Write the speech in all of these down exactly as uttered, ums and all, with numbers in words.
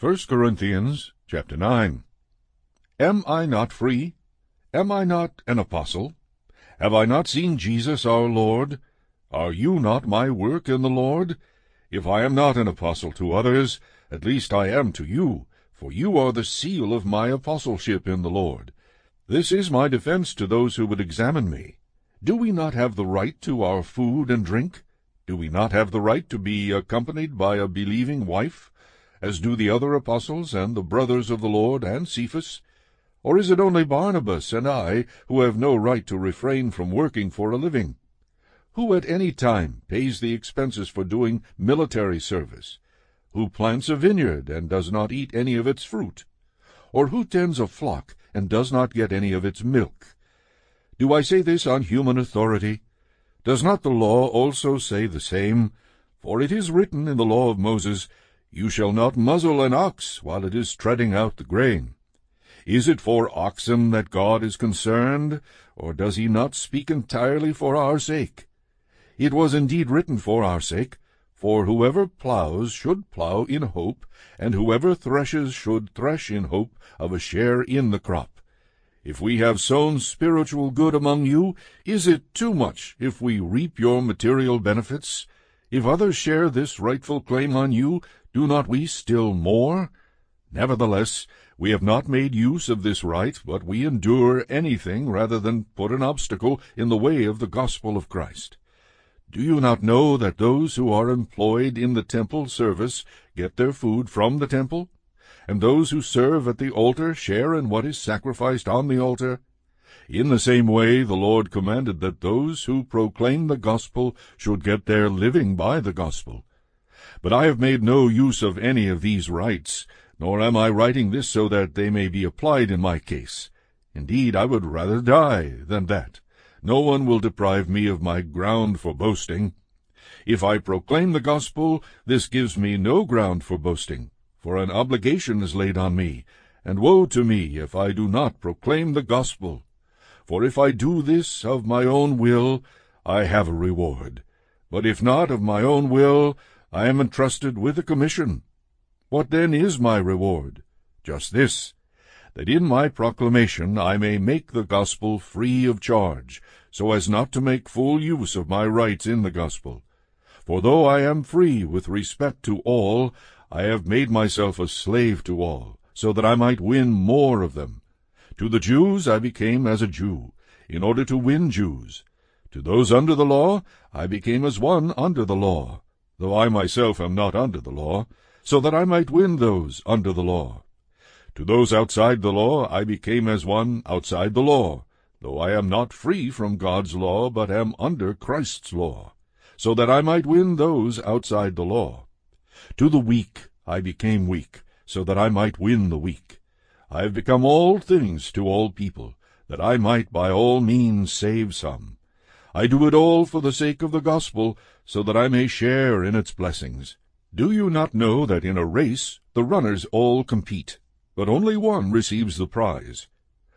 First Corinthians chapter nine. Am I not free? Am I not an apostle? Have I not seen Jesus our Lord? Are you not my work in the Lord? If I am not an apostle to others, at least I am to you, for you are the seal of my apostleship in the Lord. This is my defense to those who would examine me. Do we not have the right to our food and drink? Do we not have the right to be accompanied by a believing wife, as do the other apostles and the brothers of the Lord and Cephas? Or is it only Barnabas and I who have no right to refrain from working for a living? Who at any time pays the expenses for doing military service? Who plants a vineyard and does not eat any of its fruit? Or who tends a flock and does not get any of its milk? Do I say this on human authority? Does not the law also say the same? For it is written in the law of Moses, You shall not muzzle an ox while it is treading out the grain. Is it for oxen that God is concerned, or does he not speak entirely for our sake? It was indeed written for our sake, for whoever plows should plow in hope, and whoever threshes should thresh in hope of a share in the crop. If we have sown spiritual good among you, is it too much if we reap your material benefits? If others share this rightful claim on you, do not we still more? Nevertheless, we have not made use of this right, but we endure anything rather than put an obstacle in the way of the gospel of Christ. Do you not know that those who are employed in the temple service get their food from the temple? And those who serve at the altar share in what is sacrificed on the altar? In the same way the Lord commanded that those who proclaim the gospel should get their living by the gospel. But I have made no use of any of these rights, nor am I writing this so that they may be applied in my case. Indeed, I would rather die than that. No one will deprive me of my ground for boasting. If I proclaim the gospel, this gives me no ground for boasting, for an obligation is laid on me, and woe to me if I do not proclaim the gospel. For if I do this of my own will, I have a reward. But if not of my own will, I am entrusted with a commission. What then is my reward? Just this, that in my proclamation I may make the gospel free of charge, so as not to make full use of my rights in the gospel. For though I am free with respect to all, I have made myself a slave to all, so that I might win more of them. To the Jews I became as a Jew, in order to win Jews. To those under the law I became as one under the law, though I myself am not under the law, so that I might win those under the law. To those outside the law I became as one outside the law, though I am not free from God's law, but am under Christ's law, so that I might win those outside the law. To the weak I became weak, so that I might win the weak. I have become all things to all people, that I might by all means save some. I do it all for the sake of the gospel, so that I may share in its blessings. Do you not know that in a race the runners all compete, but only one receives the prize?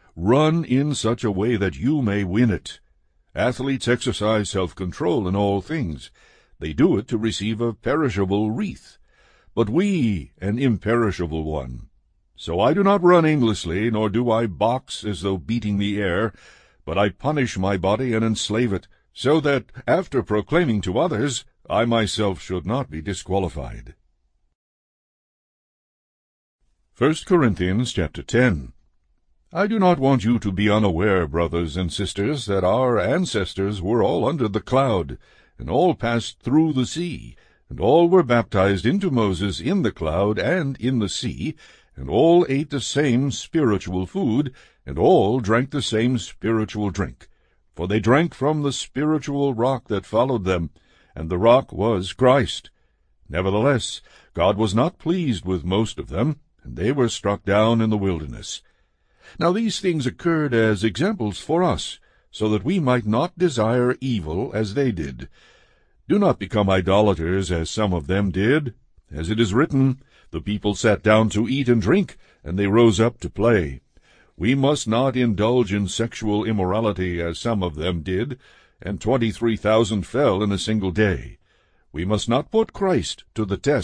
Run in such a way that you may win it. Athletes exercise self-control in all things. They do it to receive a perishable wreath, but we an imperishable one. So I do not run aimlessly, nor do I box as though beating the air, but I punish my body and enslave it, so that, after proclaiming to others, I myself should not be disqualified. First Corinthians chapter ten. I do not want you to be unaware, brothers and sisters, that our ancestors were all under the cloud, and all passed through the sea, and all were baptized into Moses in the cloud and in the sea, and all ate the same spiritual food, and all drank the same spiritual drink. For they drank from the spiritual rock that followed them, and the rock was Christ. Nevertheless, God was not pleased with most of them, and they were struck down in the wilderness. Now these things occurred as examples for us, so that we might not desire evil as they did. Do not become idolaters as some of them did. As it is written, The people sat down to eat and drink, and they rose up to play. We must not indulge in sexual immorality as some of them did, and twenty-three thousand fell in a single day. We must not put Christ to the test,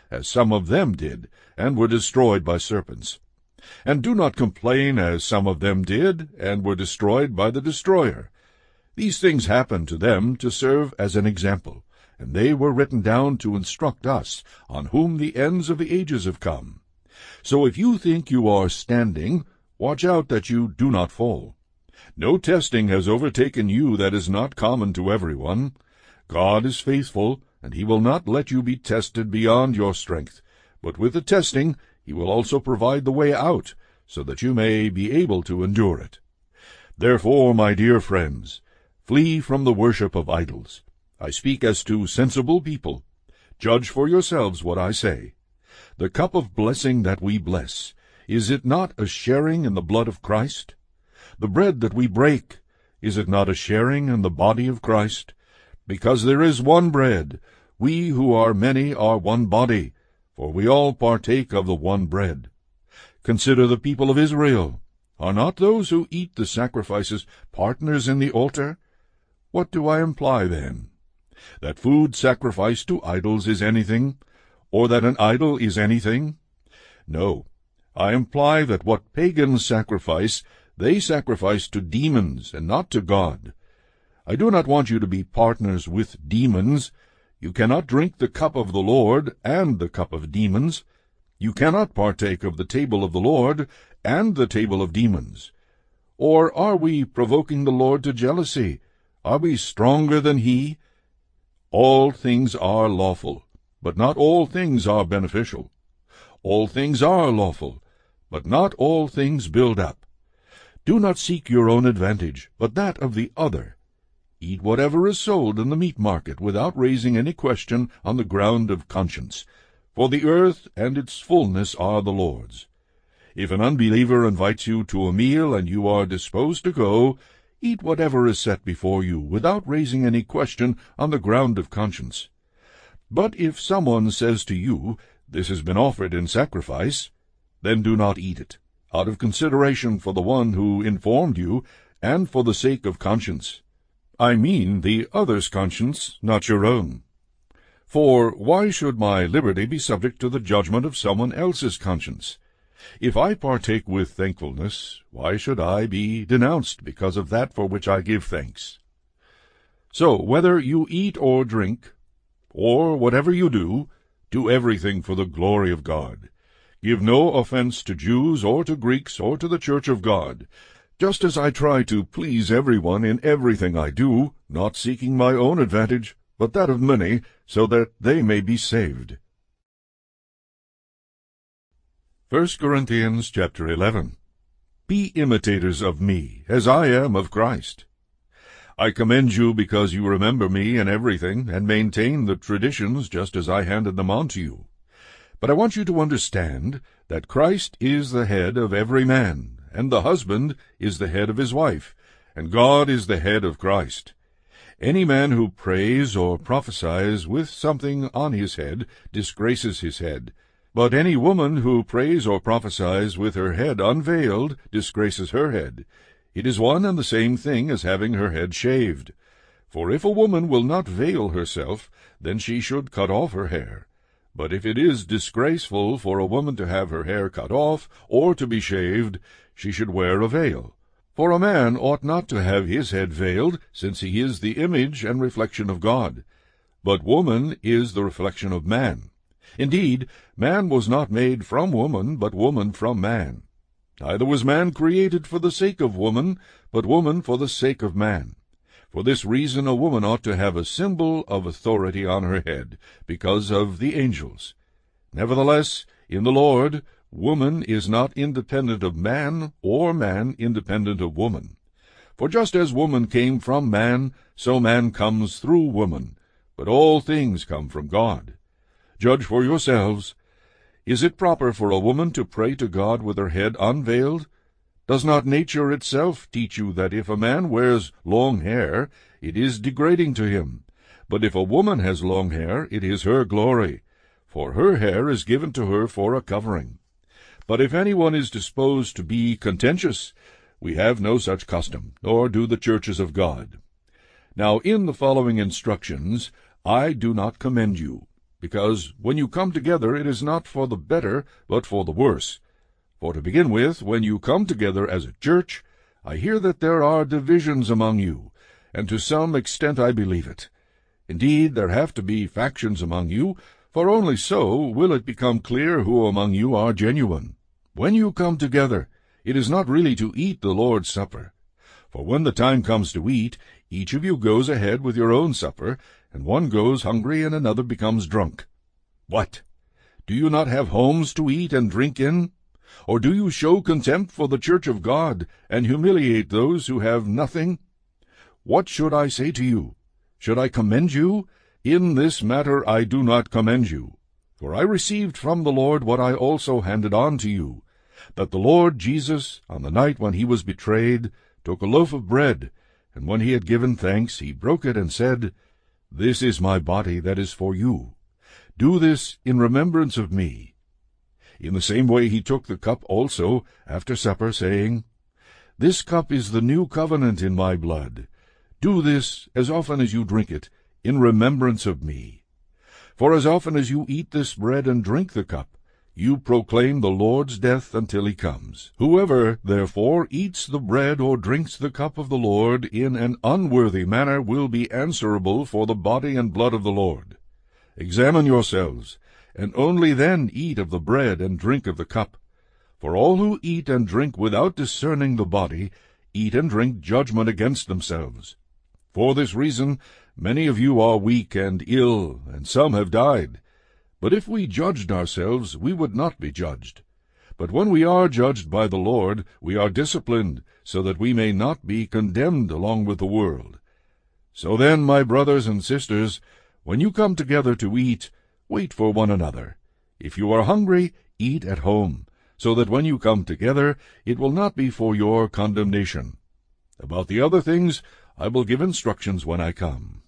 as some of them did, and were destroyed by serpents. And do not complain, as some of them did, and were destroyed by the destroyer. These things happened to them to serve as an example, and they were written down to instruct us, on whom the ends of the ages have come. So if you think you are standing, watch out that you do not fall. No testing has overtaken you that is not common to everyone. God is faithful, and he will not let you be tested beyond your strength. But with the testing he will also provide the way out, so that you may be able to endure it. Therefore, my dear friends, flee from the worship of idols. I speak as to sensible people. Judge for yourselves what I say. The cup of blessing that we bless, is it not a sharing in the blood of Christ? The bread that we break, is it not a sharing in the body of Christ? Because there is one bread, we who are many are one body, for we all partake of the one bread. Consider the people of Israel. Are not those who eat the sacrifices partners in the altar? What do I imply then? That food sacrificed to idols is anything, or that an idol is anything? No, I imply that what pagans sacrifice, they sacrifice to demons, and not to God. I do not want you to be partners with demons. You cannot drink the cup of the Lord and the cup of demons. You cannot partake of the table of the Lord and the table of demons. Or are we provoking the Lord to jealousy? Are we stronger than he? All things are lawful, but not all things are beneficial. All things are lawful, but not all things build up. Do not seek your own advantage, but that of the other. Eat whatever is sold in the meat market without raising any question on the ground of conscience, for the earth and its fullness are the Lord's. If an unbeliever invites you to a meal and you are disposed to go, eat whatever is set before you without raising any question on the ground of conscience. But if someone says to you, "This has been offered in sacrifice," then do not eat it, out of consideration for the one who informed you, and for the sake of conscience. I mean the other's conscience, not your own. For why should my liberty be subject to the judgment of someone else's conscience? If I partake with thankfulness, why should I be denounced because of that for which I give thanks? So whether you eat or drink, or whatever you do, do everything for the glory of God. Give no offense to Jews or to Greeks or to the church of God, just as I try to please everyone in everything I do, not seeking my own advantage, but that of many, so that they may be saved. First Corinthians chapter eleven. Be imitators of me, as I am of Christ. I commend you because you remember me in everything, and maintain the traditions just as I handed them on to you. But I want you to understand that Christ is the head of every man, and the husband is the head of his wife, and God is the head of Christ. Any man who prays or prophesies with something on his head disgraces his head, but any woman who prays or prophesies with her head unveiled disgraces her head. It is one and the same thing as having her head shaved. For if a woman will not veil herself, then she should cut off her hair. But if it is disgraceful for a woman to have her hair cut off, or to be shaved, she should wear a veil. For a man ought not to have his head veiled, since he is the image and reflection of God. But woman is the reflection of man. Indeed, man was not made from woman, but woman from man. Neither was man created for the sake of woman, but woman for the sake of man. For this reason a woman ought to have a symbol of authority on her head, because of the angels. Nevertheless, in the Lord, woman is not independent of man, or man independent of woman. For just as woman came from man, so man comes through woman, but all things come from God. Judge for yourselves. Is it proper for a woman to pray to God with her head unveiled? Does not nature itself teach you that if a man wears long hair, it is degrading to him? But if a woman has long hair, it is her glory, for her hair is given to her for a covering. But if anyone is disposed to be contentious, we have no such custom, nor do the churches of God. Now in the following instructions I do not commend you. because when you come together it is not for the better, but for the worse. For to begin with, when you come together as a church, I hear that there are divisions among you, and to some extent I believe it. Indeed, there have to be factions among you, for only so will it become clear who among you are genuine. When you come together, it is not really to eat the Lord's Supper. For when the time comes to eat, each of you goes ahead with your own supper, and one goes hungry and another becomes drunk. What? Do you not have homes to eat and drink in? Or do you show contempt for the church of God, and humiliate those who have nothing? What should I say to you? Should I commend you? In this matter I do not commend you. For I received from the Lord what I also handed on to you, that the Lord Jesus, on the night when he was betrayed, took a loaf of bread, and when he had given thanks, he broke it and said, This is my body that is for you. Do this in remembrance of me. In the same way he took the cup also after supper, saying, This cup is the new covenant in my blood. Do this, as often as you drink it, in remembrance of me. For as often as you eat this bread and drink the cup, you proclaim the Lord's death until he comes. Whoever, therefore, eats the bread or drinks the cup of the Lord in an unworthy manner will be answerable for the body and blood of the Lord. Examine yourselves, and only then eat of the bread and drink of the cup. For all who eat and drink without discerning the body eat and drink judgment against themselves. For this reason many of you are weak and ill, and some have died. But if we judged ourselves, we would not be judged. But when we are judged by the Lord, we are disciplined, so that we may not be condemned along with the world. So then, my brothers and sisters, when you come together to eat, wait for one another. If you are hungry, eat at home, so that when you come together, it will not be for your condemnation. About the other things, I will give instructions when I come.